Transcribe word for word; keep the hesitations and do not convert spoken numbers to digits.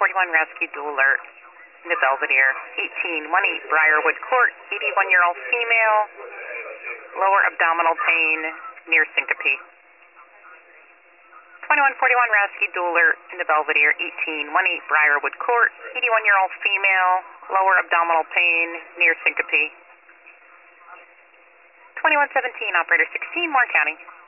forty-one rescue dual alert in the Belvedere, eighteen eighteen Briarwood Court, eighty-one-year-old female, lower abdominal pain near syncope. twenty-one forty-one rescue dual alert in the Belvedere, eighteen eighteen Briarwood Court, eighty-one-year-old female, lower abdominal pain near syncope. twenty-one seventeen, operator sixteen, Moore County.